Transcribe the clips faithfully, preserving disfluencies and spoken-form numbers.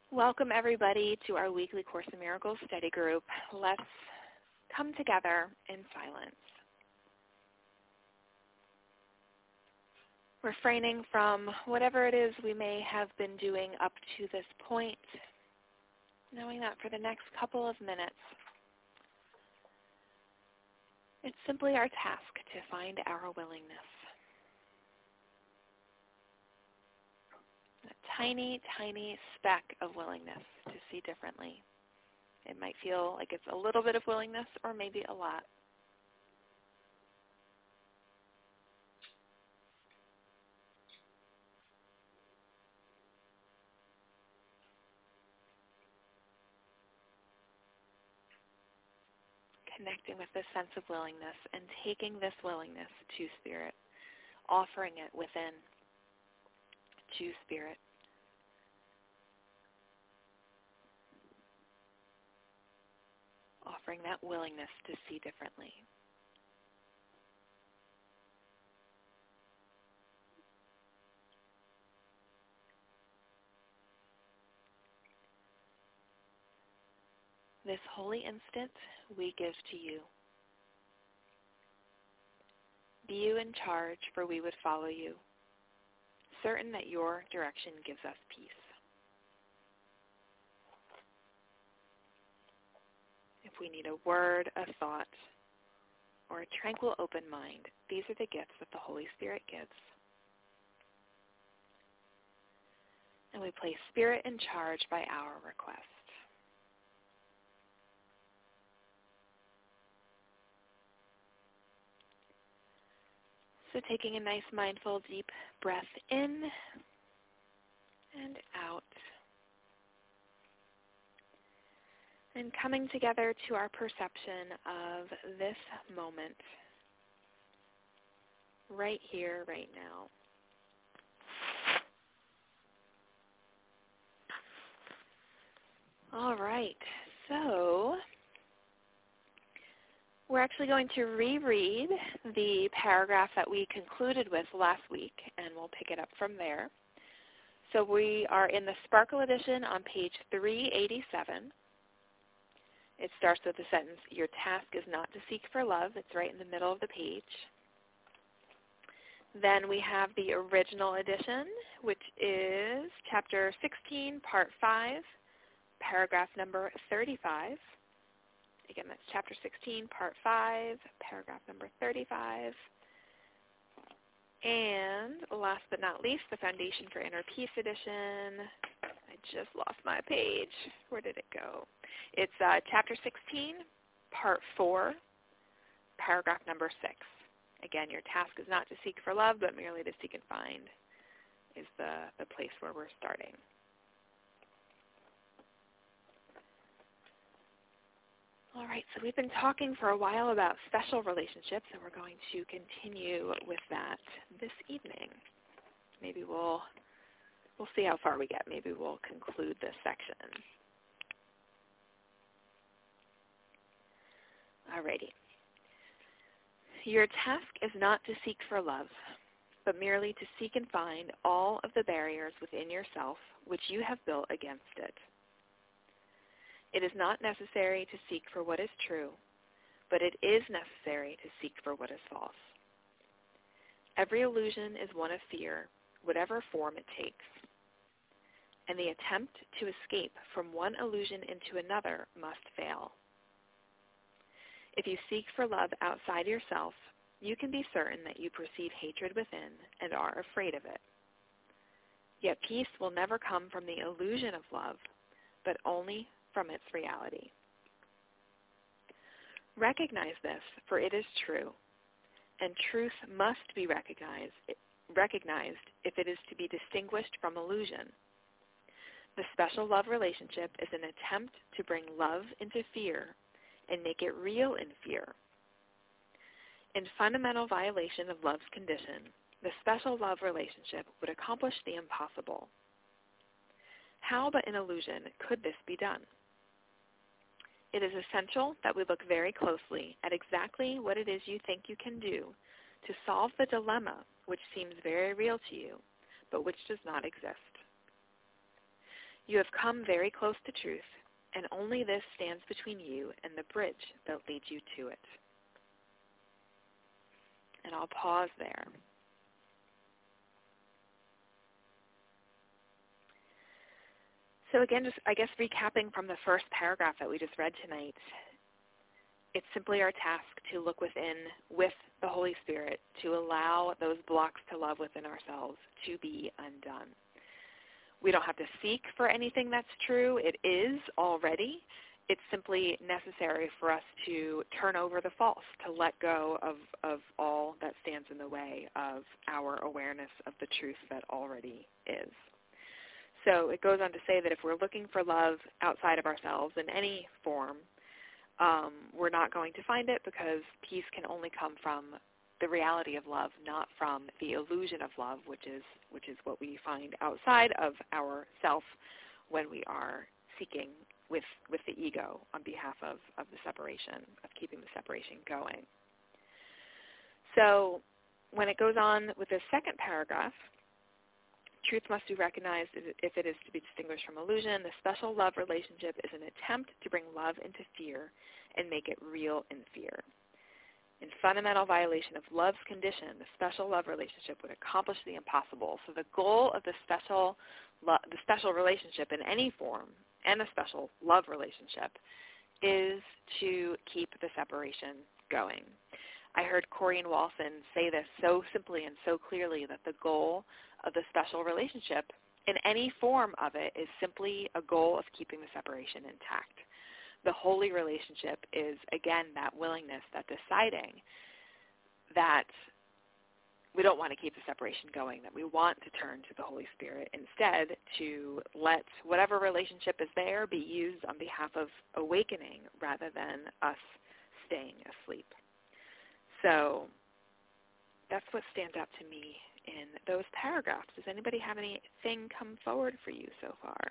Welcome everybody to our weekly Course in Miracles study group. Let's come together in silence. Refraining from whatever it is we may have been doing up to this point, knowing that for the next couple of minutes, it's simply our task to find our willingness. A tiny, tiny speck of willingness to see differently. It might feel like it's a little bit of willingness or maybe a lot. Connecting with this sense of willingness and taking this willingness to Spirit, offering it within to Spirit. Offering that willingness to see differently. This holy instant we give to you. Be you in charge, for we would follow you, certain that your direction gives us peace. If we need a word, a thought, or a tranquil open mind, these are the gifts that the Holy Spirit gives. And we place Spirit in charge by our request. So taking a nice mindful deep breath in and out. And coming together to our perception of this moment, right here, right now. All right, so we're actually going to reread the paragraph that we concluded with last week, and we'll pick it up from there. So we are in the Sparkle edition on page three eighty-seven. It starts with the sentence, your task is not to seek for love. It's right in the middle of the page. Then we have the original edition, which is chapter sixteen, part five, paragraph number thirty-five. Again, that's chapter sixteen, part five, paragraph number thirty-five. And last but not least, the Foundation for Inner Peace edition. I just lost my page. Where did it go? It's uh, chapter sixteen, part four, paragraph number six. Again, your task is not to seek for love, but merely to seek and find is the, the place where we're starting. All right, so we've been talking for a while about special relationships, and we're going to continue with that this evening. Maybe we'll we'll see how far we get. Maybe we'll conclude this section. All righty. Your task is not to seek for love, but merely to seek and find all of the barriers within yourself which you have built against it. It is not necessary to seek for what is true, but it is necessary to seek for what is false. Every illusion is one of fear, whatever form it takes. And the attempt to escape from one illusion into another must fail. If you seek for love outside yourself, you can be certain that you perceive hatred within and are afraid of it. Yet peace will never come from the illusion of love, but only from its reality. Recognize this, for it is true, and truth must be recognized, recognized if it is to be distinguished from illusion. The special love relationship is an attempt to bring love into fear and make it real in fear. In fundamental violation of love's condition, the special love relationship would accomplish the impossible. How but in illusion could this be done? It is essential that we look very closely at exactly what it is you think you can do to solve the dilemma which seems very real to you, but which does not exist. You have come very close to truth, and only this stands between you and the bridge that leads you to it. And I'll pause there. So again, just I guess recapping from the first paragraph that we just read tonight, it's simply our task to look within with the Holy Spirit to allow those blocks to love within ourselves to be undone. We don't have to seek for anything that's true. It is already. It's simply necessary for us to turn over the false, to let go of, of all that stands in the way of our awareness of the truth that already is. So it goes on to say that if we're looking for love outside of ourselves in any form, um, we're not going to find it, because peace can only come from the reality of love, not from the illusion of love, which is which is what we find outside of ourself when we are seeking with with the ego on behalf of, of the separation, of keeping the separation going. So when it goes on with the second paragraph, truth must be recognized if it is to be distinguished from illusion. The special love relationship is an attempt to bring love into fear and make it real in fear. In fundamental violation of love's condition, the special love relationship would accomplish the impossible. So the goal of the special, lo- the special relationship in any form, and a special love relationship, is to keep the separation going. I heard Corrine Walson say this so simply and so clearly, that the goal of the special relationship in any form of it is simply a goal of keeping the separation intact. The holy relationship is, again, that willingness, that deciding that we don't want to keep the separation going, that we want to turn to the Holy Spirit instead, to let whatever relationship is there be used on behalf of awakening rather than us staying asleep. So that's what stands out to me in those paragraphs. Does anybody have anything come forward for you so far?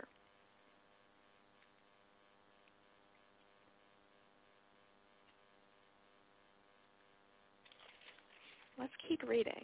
Let's keep reading.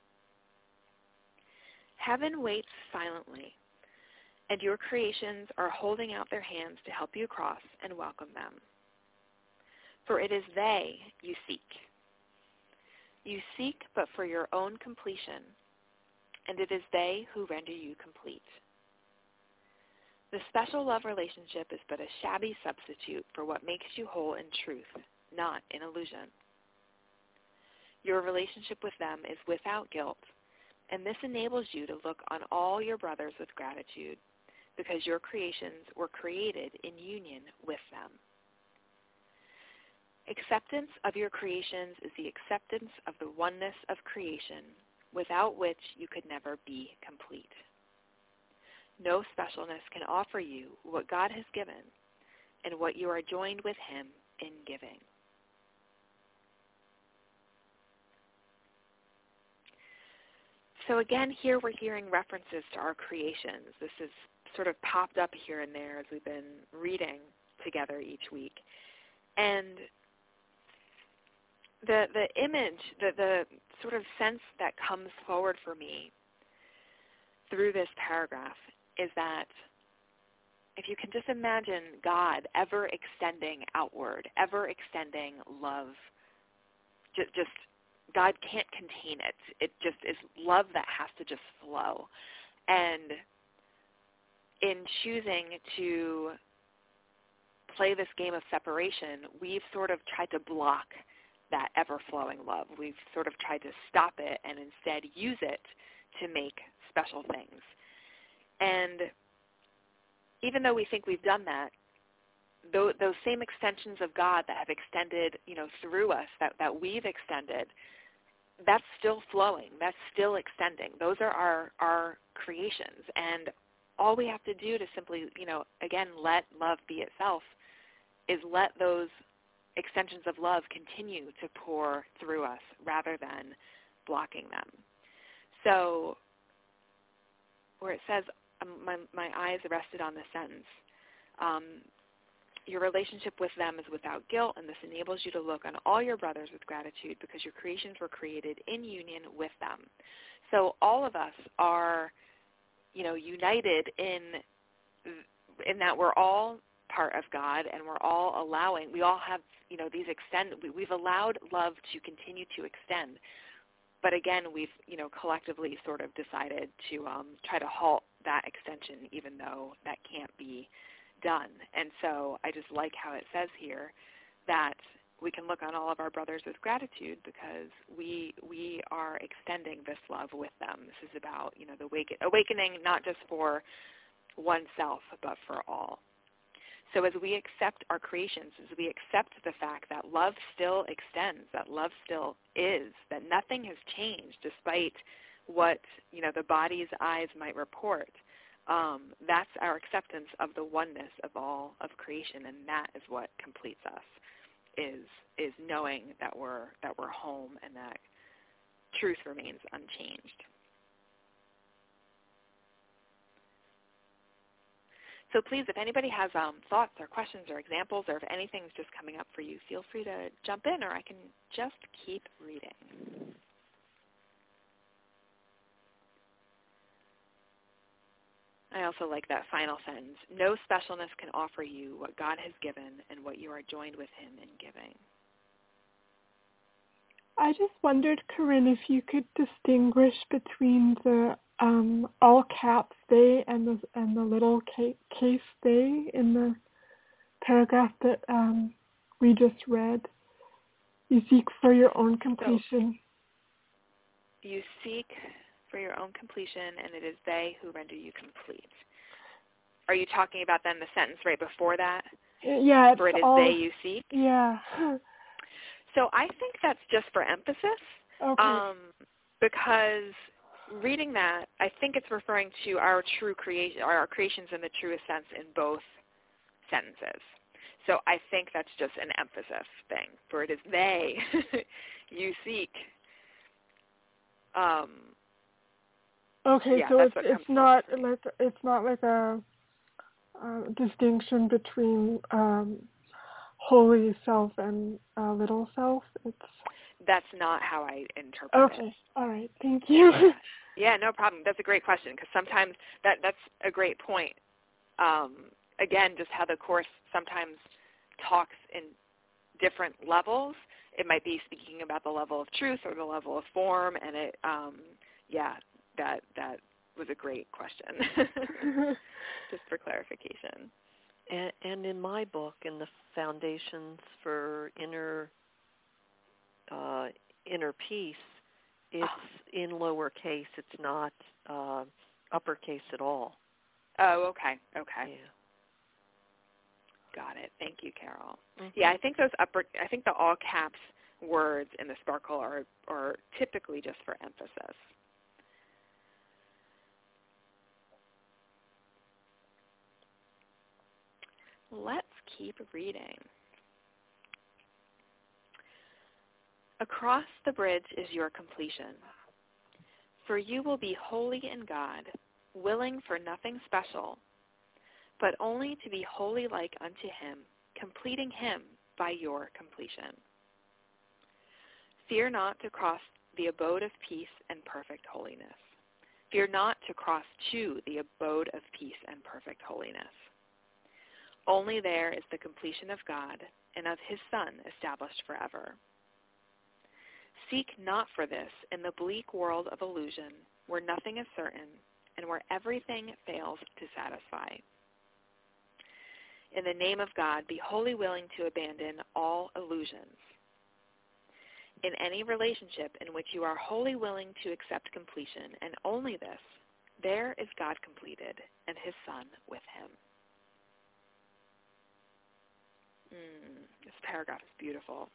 Heaven waits silently, and your creations are holding out their hands to help you cross and welcome them. For it is they you seek. You seek but for your own completion, and it is they who render you complete. The special love relationship is but a shabby substitute for what makes you whole in truth, not in illusion. Your relationship with them is without guilt, and this enables you to look on all your brothers with gratitude, because your creations were created in union with them. Acceptance of your creations is the acceptance of the oneness of creation, without which you could never be complete. No specialness can offer you what God has given and what you are joined with him in giving. So again, here we're hearing references to our creations. This has sort of popped up here and there as we've been reading together each week. And the the image, the, the sort of sense that comes forward for me through this paragraph is that if you can just imagine God ever extending outward, ever extending love, just, just God can't contain it. It just is love that has to just flow. And in choosing to play this game of separation, we've sort of tried to block that ever-flowing love. We've sort of tried to stop it and instead use it to make special things. And even though we think we've done that, those, those same extensions of God that have extended, you know, through us, that, that we've extended, that's still flowing. That's still extending. Those are our, our creations. And all we have to do to simply, you know, again, let love be itself is let those extensions of love continue to pour through us rather than blocking them. So where it says, um, my, my eyes rested on this sentence, um, your relationship with them is without guilt, and this enables you to look on all your brothers with gratitude because your creations were created in union with them. So all of us are, you know, united in in that we're all part of God, and we're all allowing, we all have, you know, these extend, we, we've allowed love to continue to extend. But again, we've, you know, collectively sort of decided to um, try to halt that extension, even though that can't be done. And so I just like how it says here that we can look on all of our brothers with gratitude because we we are extending this love with them. This is about, you know, the awaken, awakening not just for oneself, but for all. So as we accept our creations, as we accept the fact that love still extends, that love still is, that nothing has changed despite what, you know, the body's eyes might report, um, that's our acceptance of the oneness of all of creation, and that is what completes us, is is knowing that we're that we're home and that truth remains unchanged. So please, if anybody has um, thoughts or questions or examples, or if anything's just coming up for you, feel free to jump in, or I can just keep reading. I also like that final sentence. No specialness can offer you what God has given and what you are joined with him in giving. I just wondered, Corinne, if you could distinguish between the um, all caps they and the and the little case, case they in the paragraph that um, we just read. You seek for your own completion. So, you seek for your own completion, and it is they who render you complete. Are you talking about then the sentence right before that? Yeah, it's For it is all, they you seek? Yeah. So I think that's just for emphasis, okay. um, because reading that, I think it's referring to our true creation, our creations in the truest sense in both sentences. So I think that's just an emphasis thing. For it is they you seek. Um, okay, yeah, so that's it's what it's comes not first. like it's not like a, a distinction between um, holy self and uh, little self. It's That's not how I interpret okay. it. Okay, all right, thank you. Yeah. yeah, no problem. That's a great question because sometimes that that's a great point. Um, again, just how the Course sometimes talks in different levels. It might be speaking about the level of truth or the level of form, and it, um, yeah, that that was a great question, just for clarification. And, and in my book, in the Foundations for Inner uh, Inner Peace, it's oh. in lowercase. It's not uh, uppercase at all. Oh, okay, okay. Yeah. Got it. Thank you, Carol. Mm-hmm. Yeah, I think those upper, I think the all caps words in the Sparkle are are typically just for emphasis. Let's keep reading. Across the bridge is your completion, for you will be holy in God, willing for nothing special, but only to be holy like unto him, completing him by your completion. Fear not to cross the abode of peace and perfect holiness. Fear not to cross to the abode of peace and perfect holiness. Only there is the completion of God and of his Son established forever. Seek not for this in the bleak world of illusion, where nothing is certain and where everything fails to satisfy. In the name of God, be wholly willing to abandon all illusions. In any relationship in which you are wholly willing to accept completion, and only this, there is God completed and his Son with him. Mm, this paragraph is beautiful.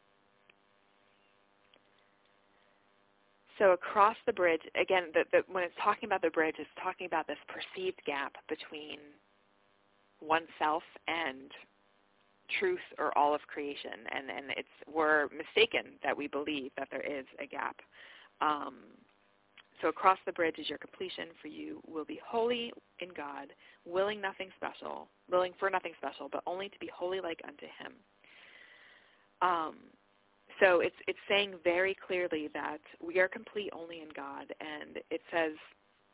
So across the bridge, again, the, the, when it's talking about the bridge, it's talking about this perceived gap between oneself and truth or all of creation. And, and it's we're mistaken that we believe that there is a gap. Um, so across the bridge is your completion, for you will be holy in God, willing nothing special, willing for nothing special, but only to be holy like unto him. Um, So it's it's saying very clearly that we are complete only in God, and it says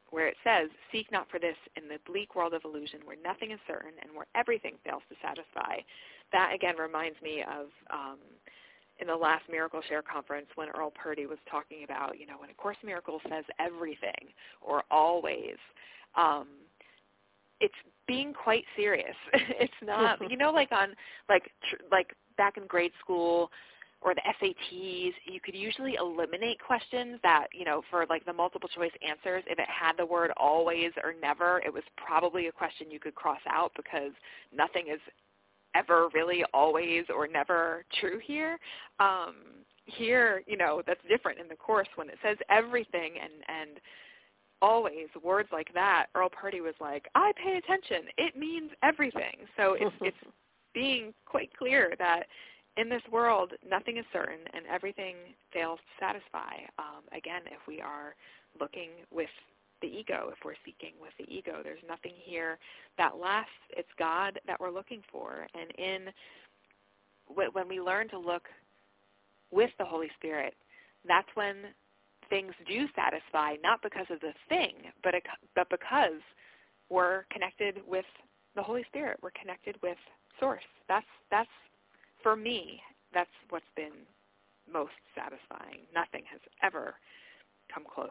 where it says, seek not for this in the bleak world of illusion where nothing is certain and where everything fails to satisfy. That, again, reminds me of um, in the last Miracle Share conference when Earl Purdy was talking about, you know, when A Course in Miracles says everything or always, um, it's being quite serious. It's not, you know, like on, like, tr- like back in grade school or the S A Ts, you could usually eliminate questions that, you know, for like the multiple choice answers, if it had the word always or never, it was probably a question you could cross out because nothing is ever really always or never true here. Um, here, you know, that's different in the Course when it says everything and, and always, words like that. Earl Purdy was like, I pay attention. It means everything. So it's, it's being quite clear that in this world, nothing is certain and everything fails to satisfy. Um, again, if we are looking with the ego, if we're seeking with the ego, there's nothing here that lasts. It's God that we're looking for. And in when we learn to look with the Holy Spirit, that's when things do satisfy, not because of the thing, but it, but because we're connected with the Holy Spirit. We're connected with Source. That's that's for me. That's what's been most satisfying. Nothing has ever come close.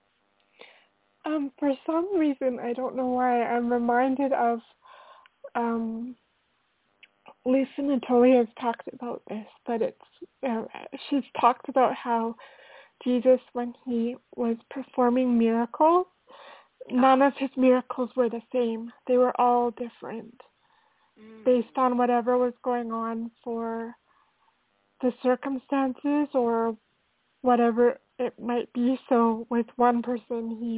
Um, for some reason, I don't know why, I'm reminded of um, Lisa Natoli has talked about this, but it's uh, she's talked about how Jesus, when he was performing miracles, none of his miracles were the same. They were all different mm. based on whatever was going on for the circumstances or whatever it might be. So with one person, he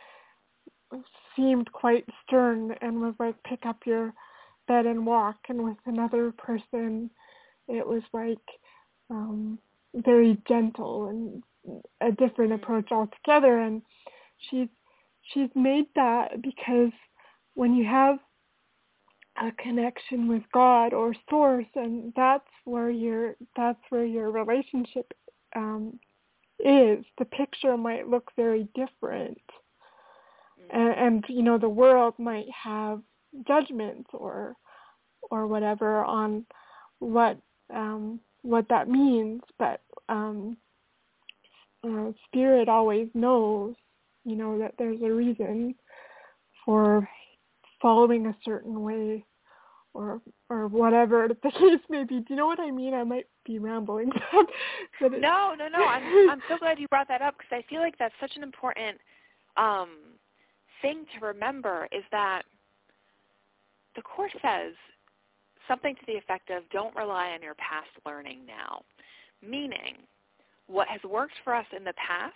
seemed quite stern and was like, pick up your bed and walk. And with another person, it was like um, very gentle and a different approach altogether. And she's she's made that because when you have a connection with God or Source, and that's where your that's where your relationship um, is, the picture might look very different. And, and you know, the world might have judgments or or whatever on what um, what that means, but um, uh, Spirit always knows, you know, that there's a reason for following a certain way, or or whatever the case may be. Do you know what I mean? I might be rambling. but it, no, no, no. I'm I'm so glad you brought that up because I feel like that's such an important um, thing to remember is that the Course says something to the effect of don't rely on your past learning now, meaning what has worked for us in the past,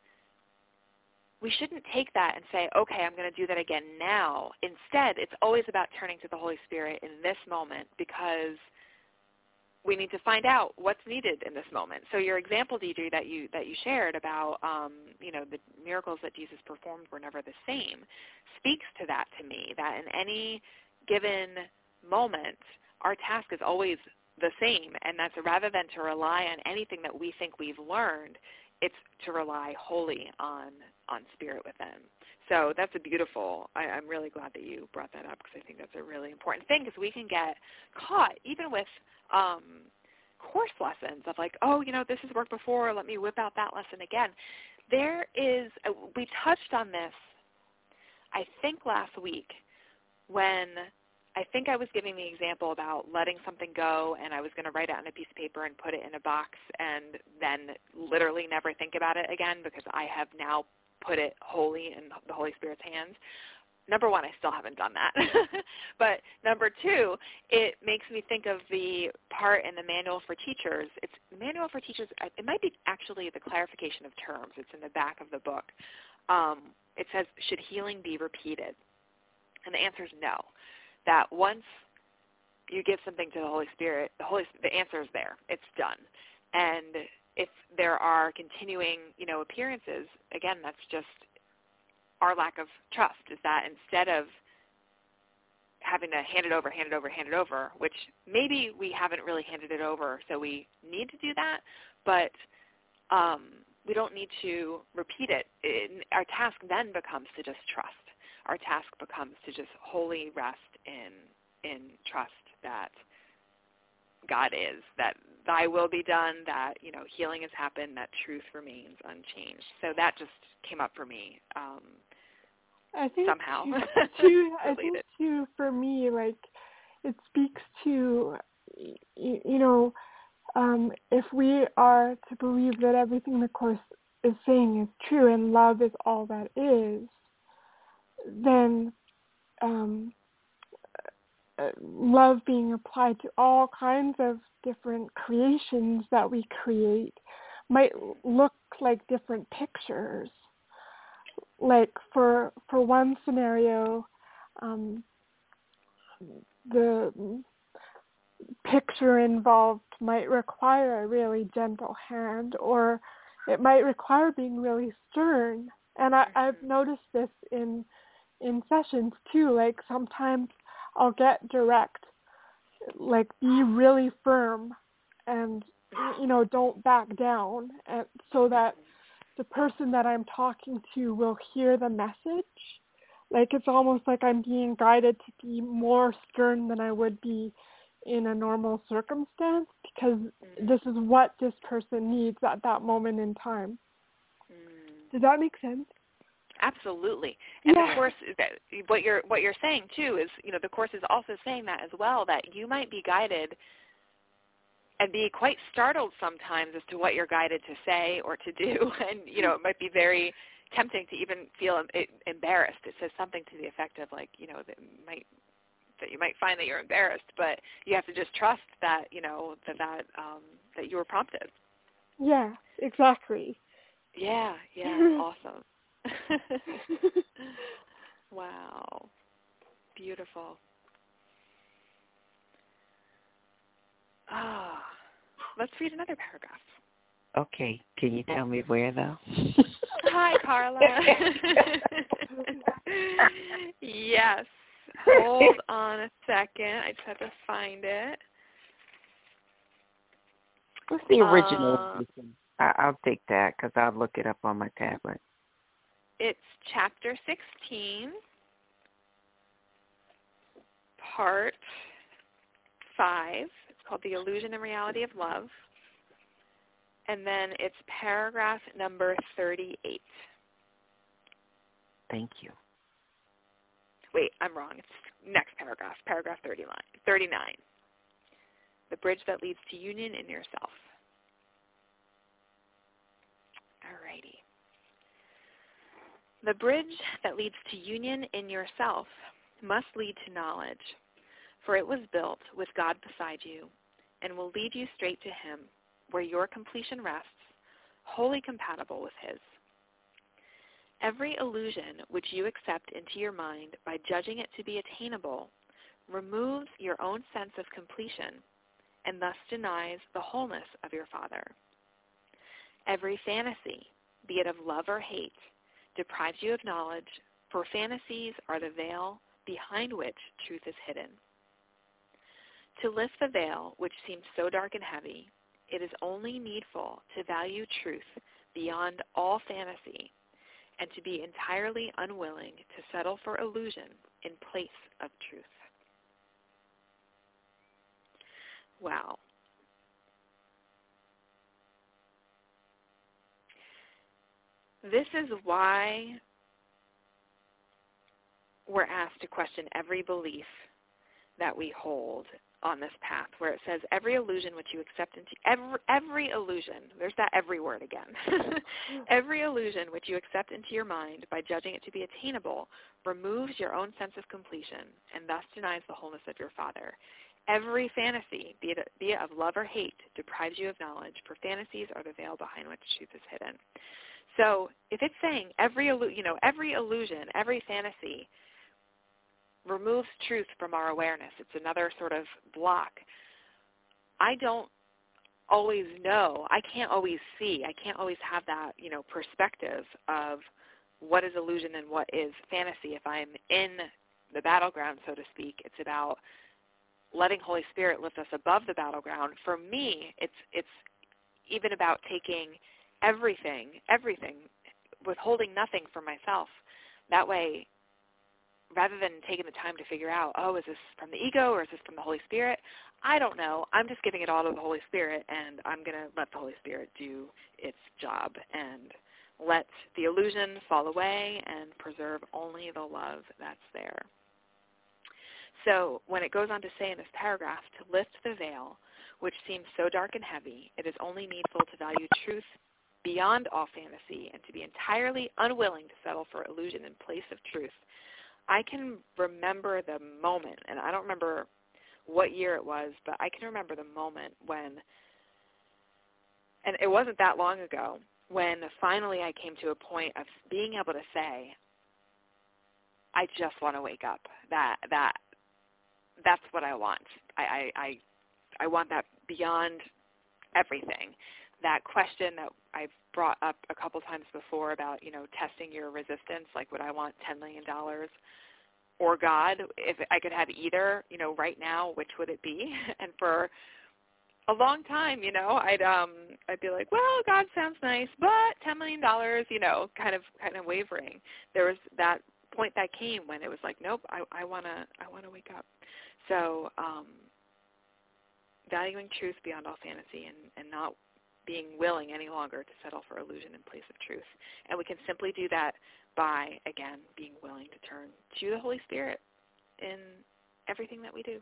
we shouldn't take that and say, okay, I'm going to do that again now. Instead, it's always about turning to the Holy Spirit in this moment because we need to find out what's needed in this moment. So your example, Deidre, that you that you shared about, um, you know, the miracles that Jesus performed were never the same, speaks to that to me, that in any given moment, our task is always the same, and that's rather than to rely on anything that we think we've learned, it's to rely wholly on on Spirit within. So that's a beautiful, I, I'm really glad that you brought that up because I think that's a really important thing because we can get caught even with um, Course lessons of like, oh, you know, this has worked before, let me whip out that lesson again. There is, we touched on this, I think last week when I think I was giving the example about letting something go and I was going to write it on a piece of paper and put it in a box and then literally never think about it again because I have now put it wholly in the Holy Spirit's hands. Number one, I still haven't done that. But number two, it makes me think of the part in the Manual for Teachers. It's the Manual for Teachers. It might be actually the clarification of terms. It's in the back of the book. Um, it says, should healing be repeated? And the answer is no. That once you give something to the Holy Spirit, the Holy the answer is there. It's done. And if there are continuing, you know, appearances, again, that's just our lack of trust, is that instead of having to hand it over, hand it over, hand it over, which maybe we haven't really handed it over, so we need to do that, but um, we don't need to repeat it. it. Our task then becomes to just trust. Our task becomes to just wholly rest in in trust that God is, that thy will be done, that, you know, healing has happened, that truth remains unchanged. So that just came up for me um, I think somehow. Too, too, I think, too, for me, like, it speaks to, you, you know, um, if we are to believe that everything the Course is saying is true and love is all that is, then um, uh, love being applied to all kinds of different creations that we create might look like different pictures. Like for for one scenario, um, the picture involved might require a really gentle hand, or it might require being really stern. And I, I've noticed this in in sessions too. Like sometimes I'll get direct, like be really firm, and you know don't back down, and so that the person that I'm talking to will hear the message. Like it's almost like I'm being guided to be more stern than I would be in a normal circumstance, because mm. this is what this person needs at that moment in time. Mm. Does that make sense? Absolutely. And yeah. the Course, what you're what you're saying too is, you know, the Course is also saying that as well, that you might be guided and be quite startled sometimes as to what you're guided to say or to do, and you know, it might be very tempting to even feel embarrassed. It says something to the effect of like, you know, that might that you might find that you're embarrassed, but you have to just trust that, you know, that that um, that you were prompted. Yeah, exactly. Yeah, yeah, awesome. Wow, beautiful. Ah, let's read another paragraph. Okay, can you tell me where though? Hi, Carla. Yes. Hold on a second. I just have to find it. What's the original? Uh, I, I'll take that because I'll look it up on my tablet. It's chapter sixteen, part five. It's called The Illusion and Reality of Love. And then it's paragraph number thirty-eight. Thank you. Wait, I'm wrong. It's next paragraph, paragraph thirty-nine. The bridge that leads to union in yourself. Alrighty. The bridge that leads to union in yourself must lead to knowledge, for it was built with God beside you and will lead you straight to Him, where your completion rests, wholly compatible with His. Every illusion which you accept into your mind by judging it to be attainable removes your own sense of completion and thus denies the wholeness of your Father. Every fantasy, be it of love or hate, deprives you of knowledge, for fantasies are the veil behind which truth is hidden. To lift the veil which seems so dark and heavy, it is only needful to value truth beyond all fantasy and to be entirely unwilling to settle for illusion in place of truth. Wow. This is why we're asked to question every belief that we hold on this path, where it says every illusion which you accept into every every illusion, there's that every word again. Every illusion which you accept into your mind by judging it to be attainable removes your own sense of completion and thus denies the wholeness of your Father. Every fantasy, be it, be it of love or hate, deprives you of knowledge, for fantasies are the veil behind which truth is hidden. So if it's saying every you know every illusion, every fantasy removes truth from our awareness, it's another sort of block. I don't always know. I can't always see. I can't always have that, you know, perspective of what is illusion and what is fantasy. If I'm in the battleground, so to speak, it's about letting Holy Spirit lift us above the battleground. For me, it's it's even about taking everything, everything, withholding nothing for myself. That way, rather than taking the time to figure out, oh, is this from the ego or is this from the Holy Spirit? I don't know. I'm just giving it all to the Holy Spirit, and I'm going to let the Holy Spirit do its job and let the illusion fall away and preserve only the love that's there. So when it goes on to say in this paragraph, to lift the veil, which seems so dark and heavy, it is only needful to value truth beyond all fantasy and to be entirely unwilling to settle for illusion in place of truth. I can remember the moment, and I don't remember what year it was, but I can remember the moment when, and it wasn't that long ago, when finally I came to a point of being able to say, I just want to wake up. That that that's what I want. I, I, I, I want that beyond everything. That question that I've brought up a couple times before about, you know, testing your resistance, like would I want ten million dollars or God? If I could have either, you know, right now, which would it be? And for a long time, you know, I'd um I'd be like, well, God sounds nice, but ten million dollars, you know, kind of kind of wavering. There was that point that came when it was like, nope, I, I wanna I wanna wake up. So um, valuing truth beyond all fantasy and, and not being willing any longer to settle for illusion in place of truth. And we can simply do that by, again, being willing to turn to the Holy Spirit in everything that we do.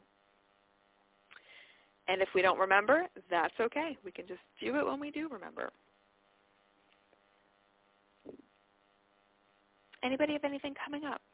And if we don't remember, that's okay. We can just do it when we do remember. Anybody have anything coming up?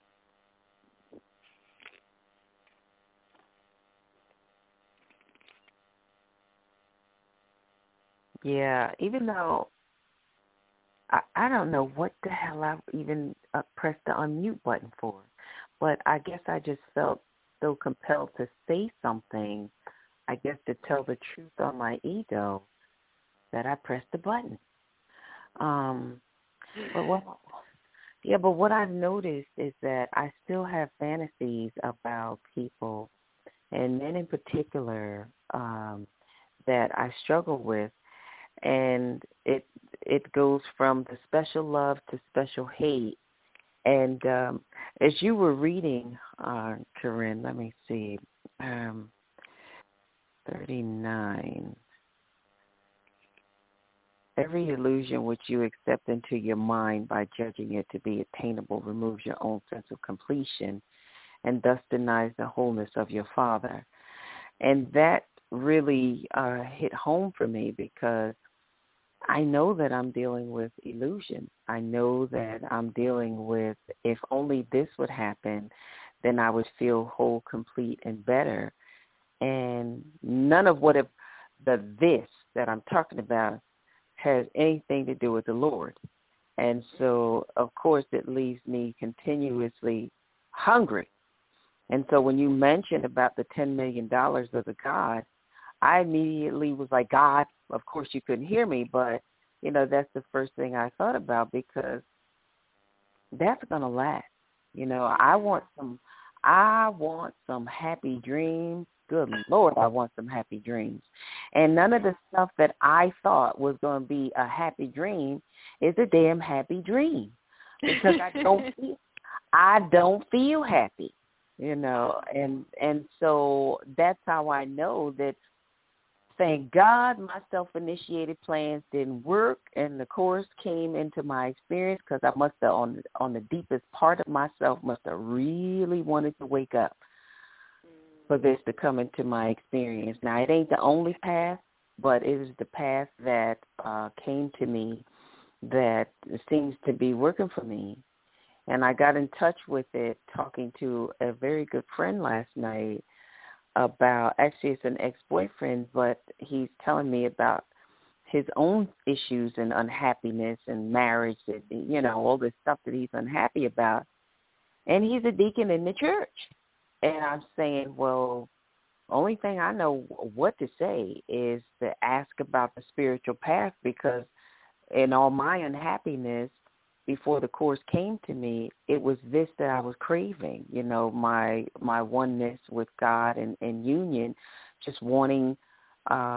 Yeah, even though I, I don't know what the hell I even uh, pressed the unmute button for, but I guess I just felt so compelled to say something, I guess to tell the truth on my ego, that I pressed the button. Um, but what, yeah, but what I've noticed is that I still have fantasies about people, and men in particular, um, that I struggle with. And it it goes from the special love to special hate. And um, as you were reading, uh, Corinne, let me see, um, thirty-nine. Every illusion which you accept into your mind by judging it to be attainable removes your own sense of completion and thus denies the wholeness of your Father. And that really uh, hit home for me because I know that I'm dealing with illusion. I know that I'm dealing with, if only this would happen, then I would feel whole, complete, and better. And none of what if the this that I'm talking about has anything to do with the Lord. And so, of course, it leaves me continuously hungry. And so when you mentioned about the ten million dollars of the God, I immediately was like, God, of course you couldn't hear me, but, you know, that's the first thing I thought about because that's going to last. You know, I want some, I want some happy dreams. Good Lord, I want some happy dreams. And none of the stuff that I thought was going to be a happy dream is a damn happy dream because I don't feel, I don't feel happy, you know, and, and so that's how I know that thank God my self-initiated plans didn't work, and the Course came into my experience because I must have, on, on the deepest part of myself, must have really wanted to wake up for this to come into my experience. Now, it ain't the only path, but it is the path that uh, came to me that seems to be working for me. And I got in touch with it talking to a very good friend last night about, actually it's an ex-boyfriend, but he's telling me about his own issues and unhappiness and marriage, that, you know, all this stuff that he's unhappy about. And he's a deacon in the church. And I'm saying, well, only thing I know what to say is to ask about the spiritual path, because in all my unhappiness, before the Course came to me, it was this that I was craving, you know, my my oneness with God and, and union, just wanting uh,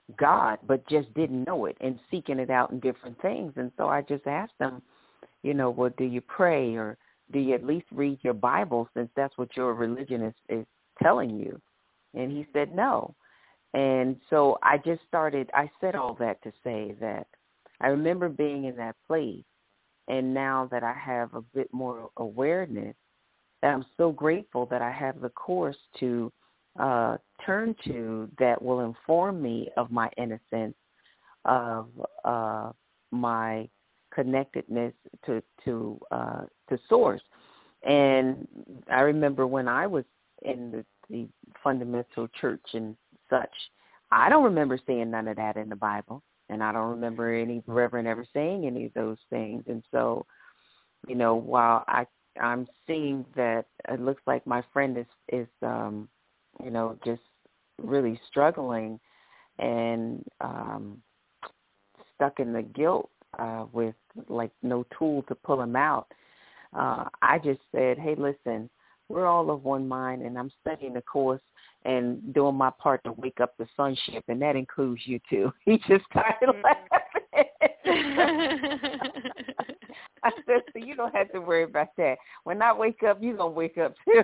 God, but just didn't know it and seeking it out in different things. And so I just asked him, you know, well, do you pray or do you at least read your Bible, since that's what your religion is, is telling you? And he said no. And so I just started, I said all that to say that I remember being in that place, and now that I have a bit more awareness, that I'm so grateful that I have the course to uh, turn to that will inform me of my innocence, of uh, my connectedness to to uh, to Source. And I remember when I was in the, the fundamental church and such, I don't remember seeing none of that in the Bible, and I don't remember any reverend ever saying any of those things. And so, you know, while I I'm seeing that it looks like my friend is is um, you know, just really struggling and um, stuck in the guilt uh, with like no tool to pull him out. Uh, I just said, hey, listen, we're all of one mind, and I'm studying the course and doing my part to wake up the sonship, and that includes you too. He just started laughing. I said, so you don't have to worry about that. When I wake up, you're going to wake up too.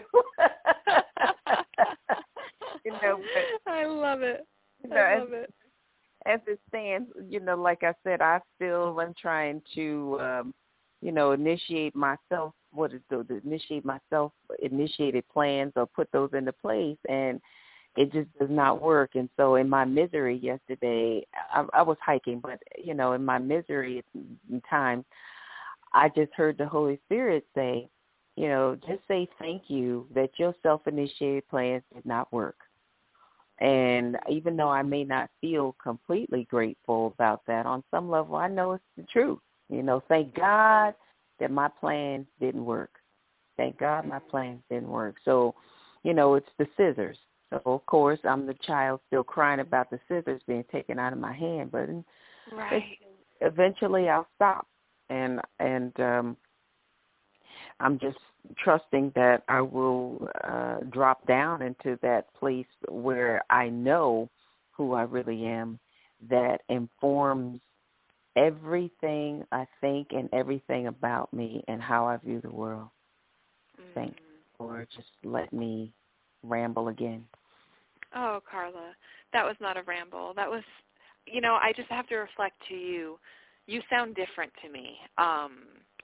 You know, but, I love it. You know, I love as, it. As it stands, you know, like I said, I still am trying to, um, you know, initiate myself, what is the, the initiate myself, initiated plans or put those into place, and it just does not work. And so in my misery yesterday, I, I was hiking, but, you know, in my misery in times, I just heard the Holy Spirit say, you know, just say thank you that your self-initiated plans did not work. And even though I may not feel completely grateful about that, on some level I know it's the truth. You know, thank God that my plans didn't work. Thank God my plans didn't work. So, you know, it's the scissors. So, of course, I'm the child still crying about the scissors being taken out of my hand. But right. eventually I'll stop. And, and um, I'm just trusting that I will uh, drop down into that place where I know who I really am, that informs everything I think and everything about me and how I view the world. Mm-hmm. Thank you for just let me ramble again. Oh, Carla, that was not a ramble. That was, you know, I just have to reflect to you. You sound different to me. Um,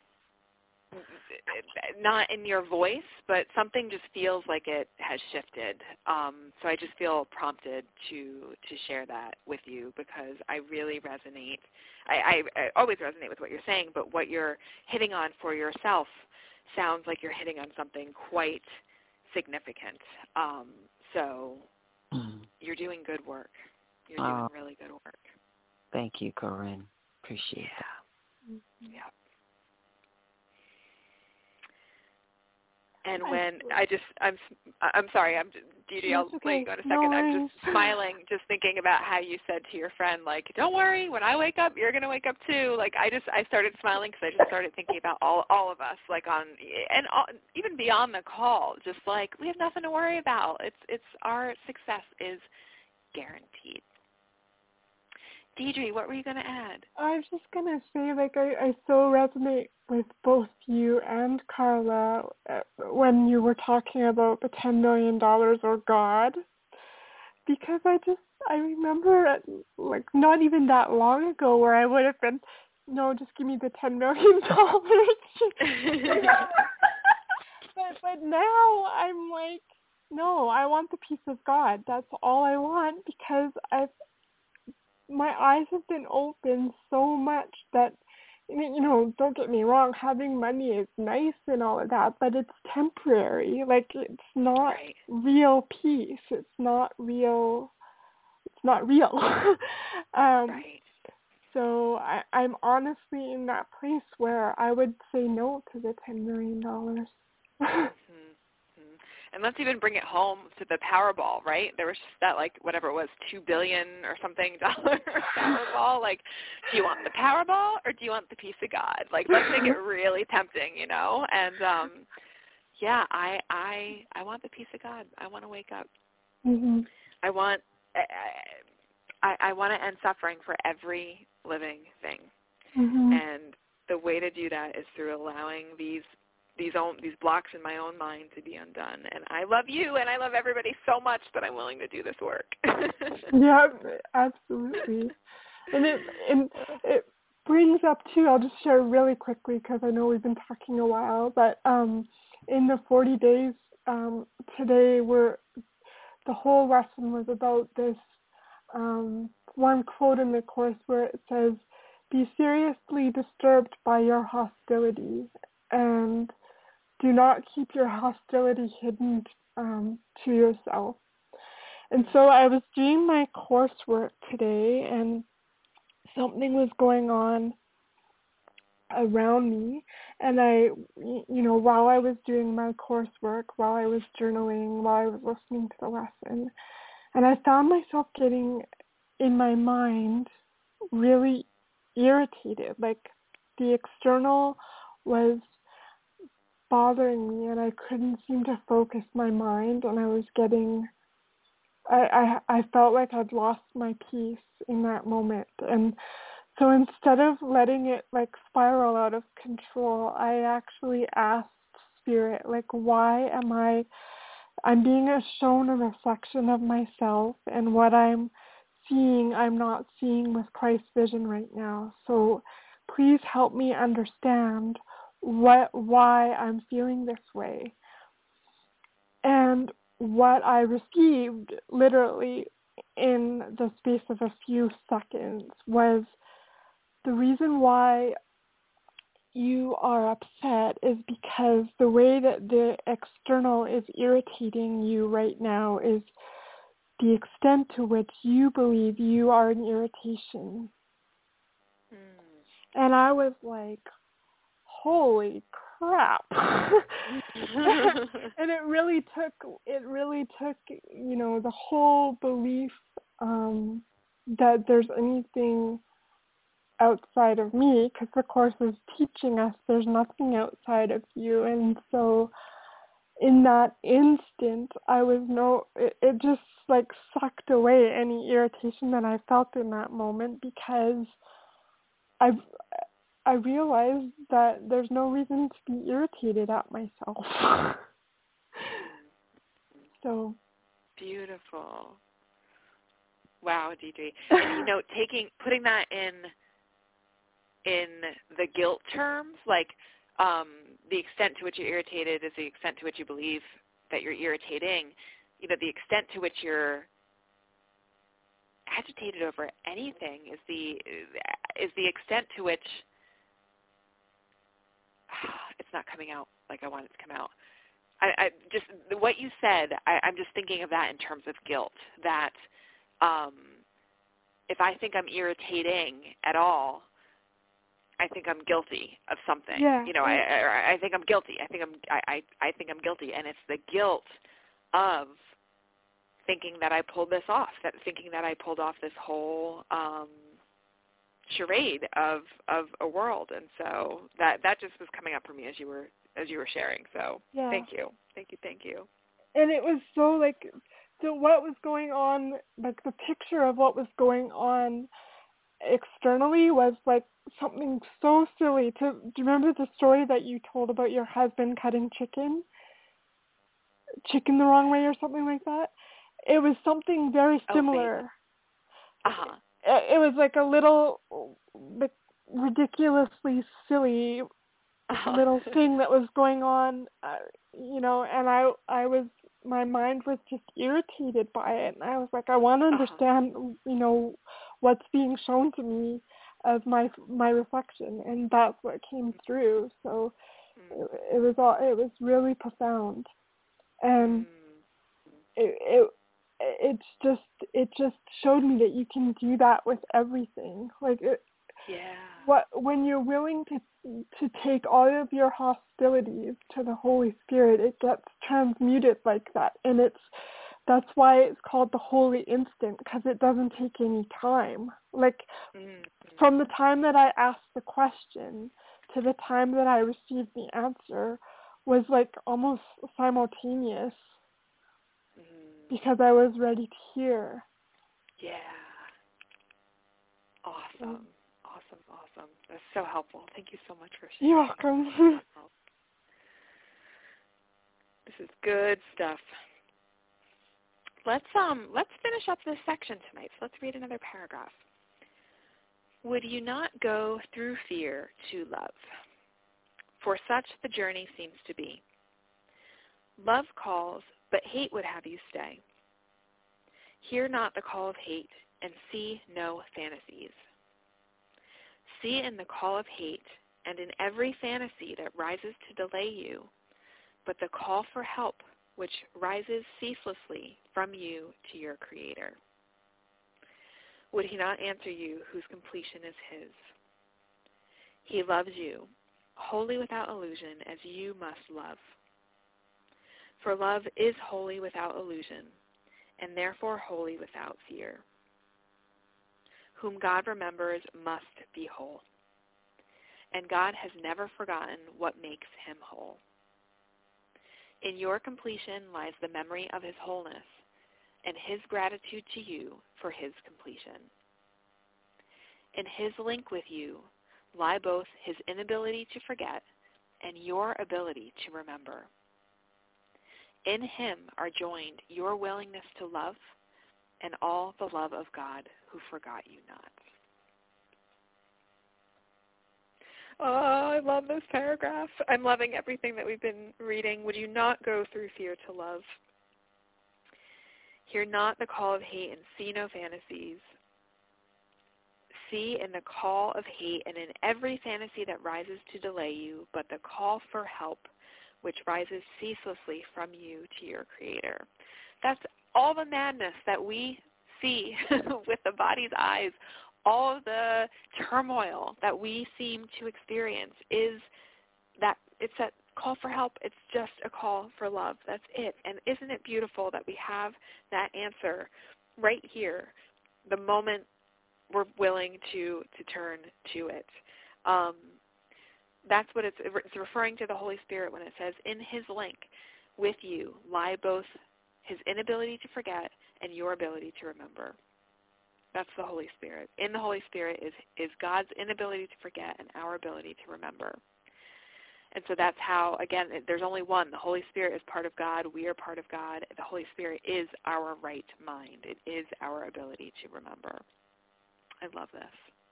not in your voice, but something just feels like it has shifted. Um, so I just feel prompted to to share that with you, because I really resonate. I, I, I always resonate with what you're saying, but what you're hitting on for yourself sounds like you're hitting on something quite significant. Um, so mm. you're doing good work. You're doing uh, really good work. Thank you, Corinne. Appreciate yeah. that. Mm-hmm. Yeah. And when I just, I'm, I'm sorry, I'm, Dee, I'll let you go in a second. No I'm just smiling, just thinking about how you said to your friend, like, don't worry, when I wake up, you're going to wake up too. Like, I just, I started smiling because I just started thinking about all, all of us, like on, and all, even beyond the call, just like, we have nothing to worry about. It's, it's, our success is guaranteed. Deidre, what were you going to add? I was just going to say, like, I, I so resonate with both you and Carla when you were talking about the ten million dollars or God, because I just, I remember, like, not even that long ago where I would have been, no, just give me the ten million dollars. but, but now I'm like, no, I want the peace of God. That's all I want, because I've, my eyes have been opened so much that, you know, don't get me wrong, having money is nice and all of that, but it's temporary. Like, it's not right. real peace. It's not real. It's not real. um, right. So I, I'm honestly in that place where I would say no to the ten million dollars. mm-hmm. And let's even bring it home to the Powerball, right? There was just that, like, whatever it was, two billion dollars or something dollar Powerball. Like, do you want the Powerball or do you want the peace of God? Like, let's make it really tempting, you know? And, um, yeah, I, I, I want the peace of God. I want to wake up. Mm-hmm. I want, I, I, I want to end suffering for every living thing. Mm-hmm. And the way to do that is through allowing these these own these blocks in my own mind to be undone. And I love you and I love everybody so much that I'm willing to do this work. Yeah, absolutely. And it and it brings up too, I'll just share really quickly because I know we've been talking a while, but um, in the forty days um, today, we're, the whole lesson was about this um, one quote in the Course where it says, "Be seriously disturbed by your hostility and do not keep your hostility hidden um, to yourself." And so I was doing my coursework today, and something was going on around me, and I, you know, while I was doing my coursework, while I was journaling, while I was listening to the lesson, and I found myself getting, in my mind, really irritated. Like, the external was bothering me, and I couldn't seem to focus my mind, and I was getting, I, I, I felt like I'd lost my peace in that moment. And so instead of letting it like spiral out of control, I actually asked Spirit, like, why am I, I'm being shown a reflection of myself, and what I'm seeing, I'm not seeing with Christ's vision right now. So please help me understand what, why I'm feeling this way. And what I received literally in the space of a few seconds was, the reason why you are upset is because the way that the external is irritating you right now is the extent to which you believe you are an irritation. Mm. And I was like, holy crap. And it really took, it really took, you know, the whole belief um, that there's anything outside of me, because the Course is teaching us there's nothing outside of you. And so in that instant, I was no, it, it just like sucked away any irritation that I felt in that moment, because I've, I realized that there's no reason to be irritated at myself. So beautiful. Wow, Deidre. And you know, taking putting that in in the guilt terms, like um, the extent to which you're irritated is the extent to which you believe that you're irritating. You know, the extent to which you're agitated over anything is the is the extent to which it's not coming out like I want it to come out. I, I just what you said, I, I'm just thinking of that in terms of guilt. That um, if I think I'm irritating at all, I think I'm guilty of something. Yeah. You know, I, I I think I'm guilty. I think I'm I, I I think I'm guilty, and it's the guilt of thinking that I pulled this off, that thinking that I pulled off this whole um, charade of of a world. And so that that just was coming up for me as you were as you were sharing. So yeah. thank you, thank you, thank you. And it was so like, so what was going on? Like the picture of what was going on externally was like something so silly. To do you remember the story that you told about your husband cutting chicken, chicken the wrong way or something like that? It was something very similar. Oh, uh-huh. It, it was like a little, like, ridiculously silly uh-huh. little thing that was going on, uh, you know. And I, I was, my mind was just irritated by it, and I was like, I want to understand, uh-huh. you know, what's being shown to me of my my reflection, and that's what came through. So mm. it, it was all, it was really profound, and mm. it, it it's just it just showed me that you can do that with everything. Like it, yeah, what when you're willing to to take all of your hostilities to the Holy Spirit, it gets transmuted like that, and it's. That's why it's called the Holy Instant, because it doesn't take any time. Like, mm-hmm. from the time that I asked the question to the time that I received the answer was like almost simultaneous, mm-hmm. because I was ready to hear. Yeah, Awesome. Awesome, awesome. That's so helpful. Thank you so much for sharing. You're welcome. This is good stuff. Let's um let's finish up this section tonight. So let's read another paragraph. Would you not go through fear to love? For such the journey seems to be. Love calls, but hate would have you stay. Hear not the call of hate, and see no fantasies. See in the call of hate, and in every fantasy that rises to delay you, but the call for help which rises ceaselessly from you to your Creator. Would he not answer you whose completion is his? He loves you, wholly without illusion, as you must love. For love is wholly without illusion, and therefore wholly without fear. Whom God remembers must be whole, and God has never forgotten what makes him whole. In your completion lies the memory of his wholeness, and his gratitude to you for his completion. In his link with you lie both his inability to forget and your ability to remember. In him are joined your willingness to love and all the love of God who forgot you not. Oh, I love this paragraph. I'm loving everything that we've been reading. Would you not go through fear to love? Hear not the call of hate and see no fantasies. See in the call of hate and in every fantasy that rises to delay you, but the call for help which rises ceaselessly from you to your Creator. That's all the madness that we see with the body's eyes. All of the turmoil that we seem to experience is that it's that call for help. It's just a call for love. That's it. And isn't it beautiful that we have that answer right here, the moment we're willing to, to turn to it. Um, that's what it's, it's referring to the Holy Spirit when it says, in his link with you lie both his inability to forget and your ability to remember. That's the Holy Spirit. In the Holy Spirit is, is God's inability to forget and our ability to remember. And so that's how, again, there's only one. The Holy Spirit is part of God. We are part of God. The Holy Spirit is our right mind. It is our ability to remember. I love this.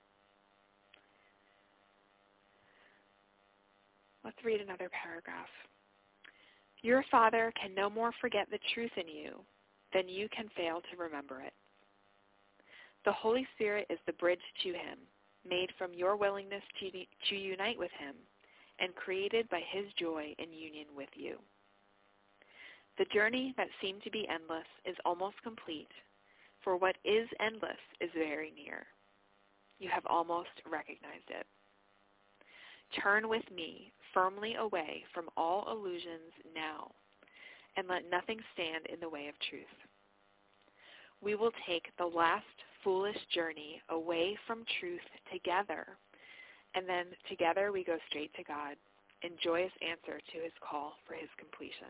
Let's read another paragraph. Your Father can no more forget the truth in you than you can fail to remember it. The Holy Spirit is the bridge to him, made from your willingness to, to unite with him, and created by his joy in union with you. The journey that seemed to be endless is almost complete, for what is endless is very near. You have almost recognized it. Turn with me firmly away from all illusions now, and let nothing stand in the way of truth. We will take the last foolish journey away from truth together, and then together we go straight to God in joyous answer to his call for his completion.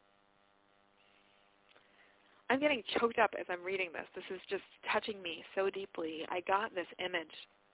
I'm getting choked up as I'm reading this. This is just touching me so deeply. I got this image.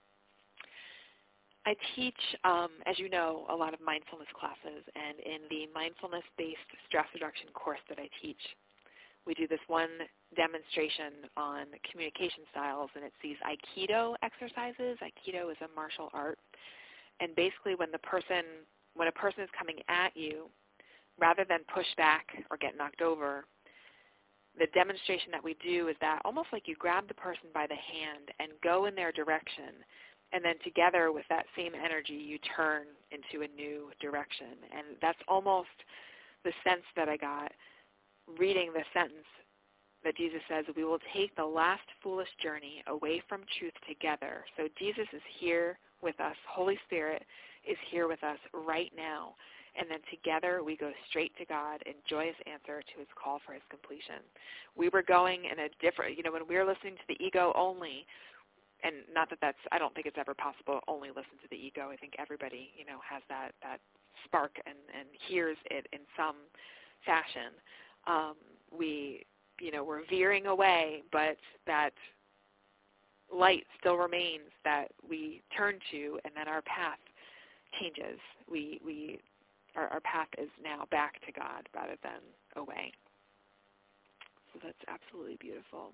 I teach, um, as you know, a lot of mindfulness classes, and in the mindfulness-based stress reduction course that I teach, we do this one demonstration on communication styles, and it's these Aikido exercises. Aikido is a martial art, and basically when the person, when a person is coming at you, rather than push back or get knocked over, the demonstration that we do is that almost like you grab the person by the hand and go in their direction, and then together with that same energy you turn into a new direction. And that's almost the sense that I got reading the sentence that Jesus says, we will take the last foolish journey away from truth together. So Jesus is here with us. Holy Spirit is here with us right now. And then together we go straight to God in joyous answer to his call for his completion. We were going in a different, you know, when we were listening to the ego only, and not that that's, I don't think it's ever possible to only listen to the ego. I think everybody, you know, has that, that spark and, and hears it in some fashion. Um, we, you know, we're veering away, but that light still remains that we turn to, and then our path changes. We we our, our path is now back to God rather than away. So that's absolutely beautiful.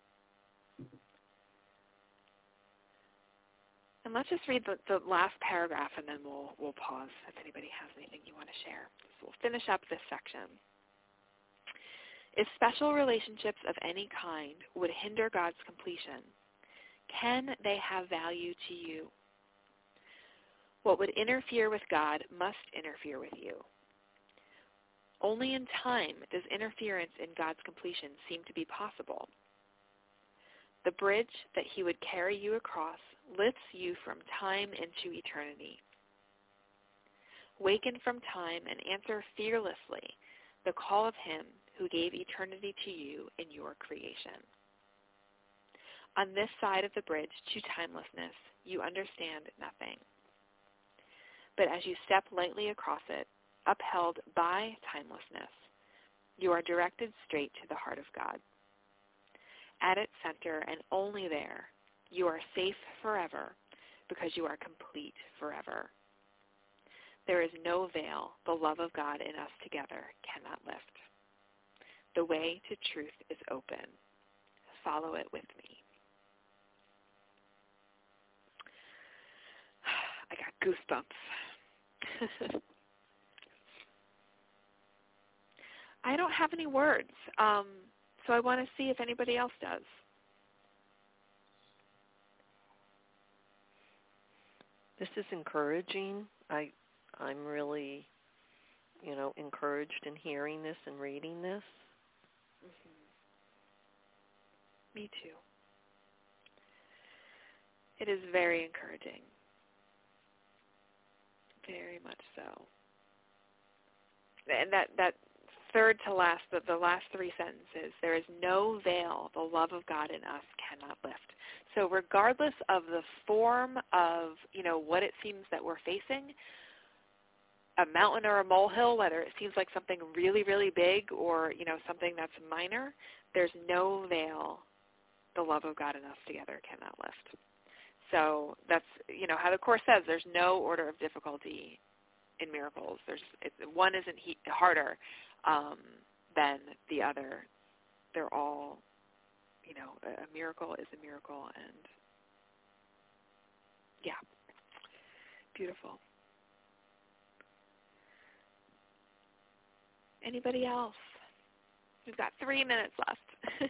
And let's just read the, the last paragraph, and then we'll we'll pause if anybody has anything you want to share. So we'll finish up this section. If special relationships of any kind would hinder God's completion, can they have value to you? What would interfere with God must interfere with you. Only in time does interference in God's completion seem to be possible. The bridge that he would carry you across lifts you from time into eternity. Waken from time and answer fearlessly the call of him who gave eternity to you in your creation. On this side of the bridge to timelessness, you understand nothing. But as you step lightly across it, upheld by timelessness, you are directed straight to the heart of God. At its center and only there, you are safe forever because you are complete forever. There is no veil the love of God in us together cannot lift. The way to truth is open. Follow it with me. I got goosebumps. I don't have any words, um, so I want to see if anybody else does. This is encouraging. I, I'm really, you know, encouraged in hearing this and reading this. Mm-hmm. Me too. It is very encouraging. Very much so. And that, that third to last, the, the last three sentences, there is no veil the love of God in us cannot lift. So regardless of the form of, you know, what it seems that we're facing, a mountain or a molehill, whether it seems like something really, really big or, you know, something that's minor, there's no veil the love of God in us together cannot lift. So that's, you know, how the Course says there's no order of difficulty in miracles. There's it, one isn't he, harder um, than the other. They're all, you know, a, a miracle is a miracle, and yeah, beautiful. Anybody else? We've got three minutes left.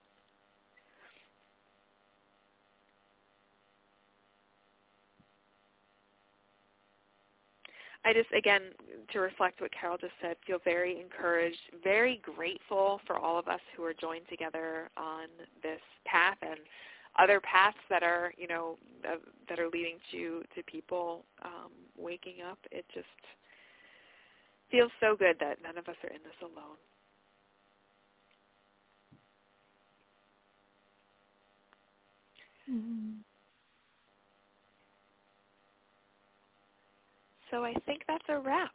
I just, again, to reflect what Carol just said, feel very encouraged, very grateful for all of us who are joined together on this path and other paths that are, you know, uh, that are leading to, to people um, waking up. It just feels so good that none of us are in this alone. Mm-hmm. So I think that's a wrap.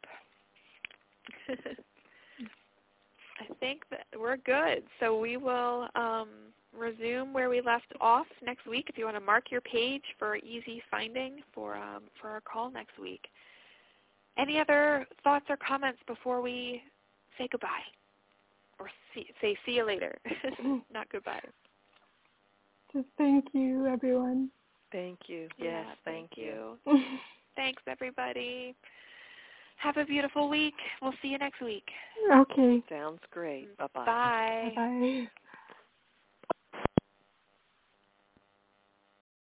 I think that we're good. So we will um, resume where we left off next week. If you want to mark your page for easy finding for um, for our call next week. Any other thoughts or comments before we say goodbye, or see, say see you later? Not goodbye. Just thank you, everyone. Thank you. Yeah, Yes, thank, thank you. you. Thanks, everybody. Have a beautiful week. We'll see you next week. Okay. Sounds great. Bye-bye. Bye. Bye-bye.